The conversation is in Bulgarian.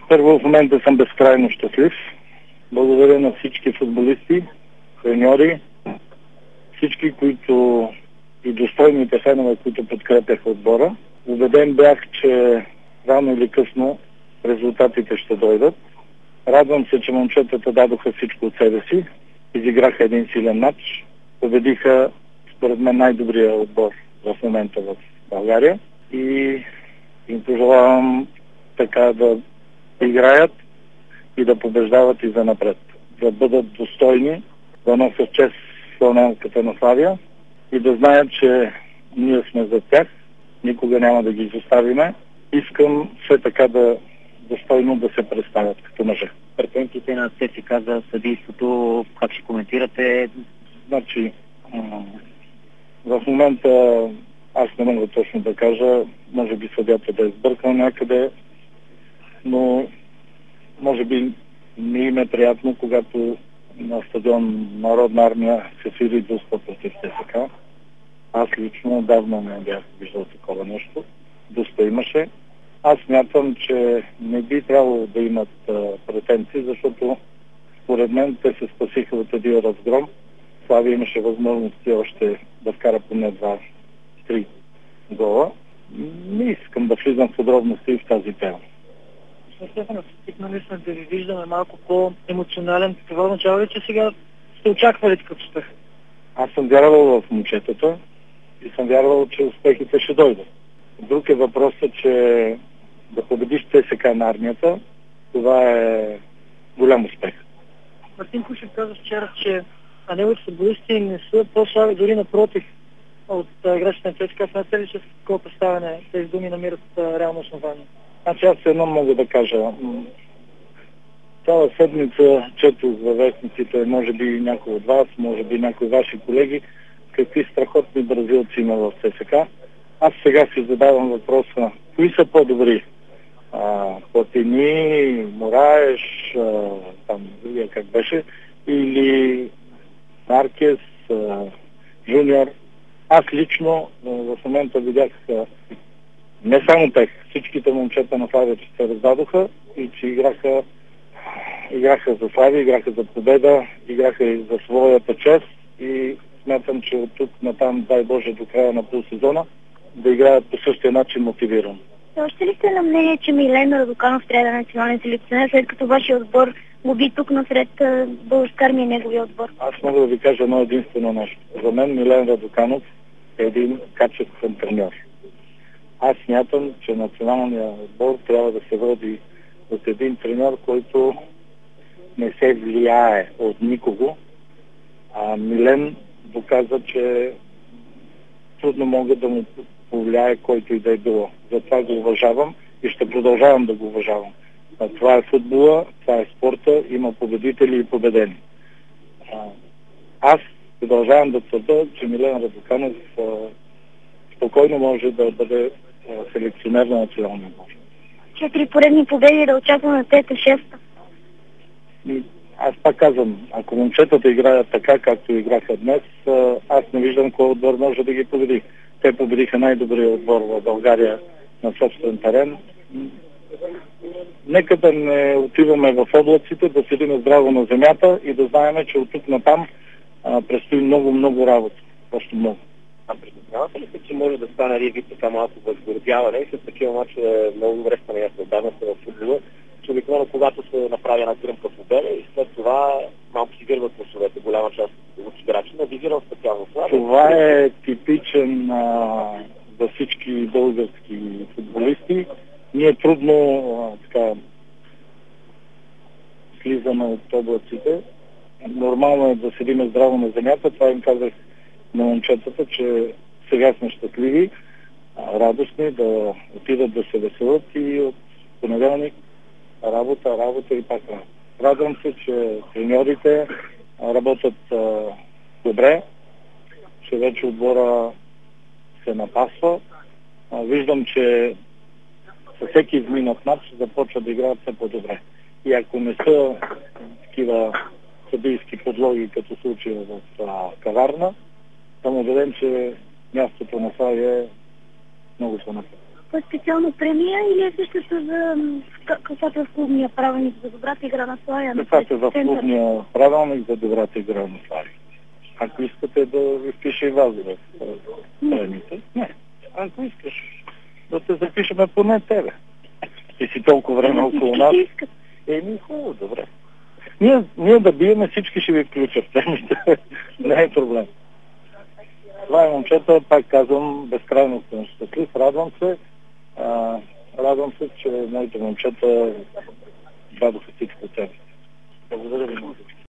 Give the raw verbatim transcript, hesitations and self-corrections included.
Първо, в момента съм безкрайно щастлив. Благодаря на всички футболисти, треньори, всички, които и достойните фенове, които подкрепяха отбора. Убеден бях, че рано или късно резултатите ще дойдат. Радвам се, че момчетата дадоха всичко от себе си. Изиграха един силен матч. Победиха, според мен, най-добрия отбор в момента в България. И им пожелавам така да играят и да побеждават и за напред. Да бъдат достойни, да носят чест славянката на Славия и да знаят, че ние сме за тях. Никога няма да ги изоставиме. Искам все така да достойно да се представят като мъже. Претенциите на ЦСКА за съдийството, как ще коментирате? Значи, в момента аз не мога точно да кажа, може би съдята да е сбъркал някъде, но може би не им е приятно, когато на стадион Народна армия се свири двуста против ЦСКА. Аз лично давно не бях виждал такова нещо. Доста имаше. Аз смятам, че не би трябвало да имат а, претенции, защото според мен те се спасиха от един разгром. Славия имаше възможности още да вкара поне два-три гола. Не искам да влизам в подробности в тази тема. Стефано, стигнали сме да ви виждаме малко по-емоционален. Това означава ли, че сега сте очаквали такъв успех? Аз съм вярвал в момчетата и съм вярвал, че успехите ще дойдат. Друг е въпросът, че да победиш ЦСКА на армията, това е голям успех. Мартин Кушев каза вчера, че неговите футболисти не са по-слаби, дори напротив от играчите на ЦСКА. Смятате ли, че с такова представяне тези думи намират реално основание? Значи аз едно мога да кажа. Цяла седмица четох във вестниците, може би някой от вас, може би някои ваши колеги, какви страхотни бразилци има в ЦСКА. Аз сега си задавам въпроса, кои са по-добри? Платини, Мораеш, а, там другия как беше, или Маркес, а, Жуниор. Аз лично а, в момента видях а, не само тех, всичките момчета на Славия, че се раздадоха и че играха, играха за Славия, играха за победа, играха и за своята чест и смятам, че от тук натам, дай Боже, до края на полусезона да играят по същия начин мотивирано. Още ли сте на мнение, че Милен Радоканов трябва да е национален селекционер, след като вашия отбор губи тук насред Българска армия и неговия отбор? Аз мога да ви кажа едно единствено нещо. За мен Милен Радоканов е един качествен треньор. Аз смятам, че националният отбор трябва да се води от един треньор, който не се влияе от никого. А Милен доказа, че трудно мога да му повлияе който и да е било. Затова го уважавам и ще продължавам да го уважавам. А това е футбола, това е спорта, има победители и победени. А, аз продължавам да твърда, че Милен Радоканов а, спокойно може да бъде а, селекционер на националния отбор. Четири поредни победи да очакваме на трета шеста. Аз пак казвам, ако момчетата играят така, както играха днес, аз не виждам кой отбор може да ги победи. Те победиха най-добрия отбор в България на собствен терен. Нека да не отиваме в облаците, да седим здраво на земята и да знаем, че от тук натам а, предстои много-много работа. Още много. А притеснявате ли се, че може да стане риви така малко възгордяване и с такива мачове е много добре стане ясно отдавна се в футбола, че обикновено когато се направи една гръмка победа и след това малко си гърват носовете, голяма част от играчи, не визирам специално това. Това е типичен а, за всички български футболисти. Ние трудно а, така слизаме от облаците. Нормално е да седиме здраво на земята. Това им казах на момчетата, че сега сме щастливи, а, радостни да отидат да се веселят и от понеделник работа, работа и пак работа. Радвам се, че треньорите работят а, добре, че вече отбора се напасва. А, виждам, че със всеки изминат матч започва да играят все по-добре. И ако не са такива съдийски подлоги, като случая в а, Каварна, съм убеден, че мястото на Славия е много по-напред. някаква специална премия или е същото за каквато е в клубния правилник за добрата игра на Славия? Каквато е в клубния правилник за добрата игра на Славия. Ако искате да ви впише и вас в премиите, не. Ако искаш да те запишеме поне тебе. Ти си толкова време около нас. Еми, хубаво, добре. Ние, ние да биеме, всички ще ви включат в темите. Не е проблем. Това е, момчета, пак казвам, безкрайно съм щастлив. Радвам се. А, радвам се, че моите момчета дадоха всичко от себе. Благодаря ви.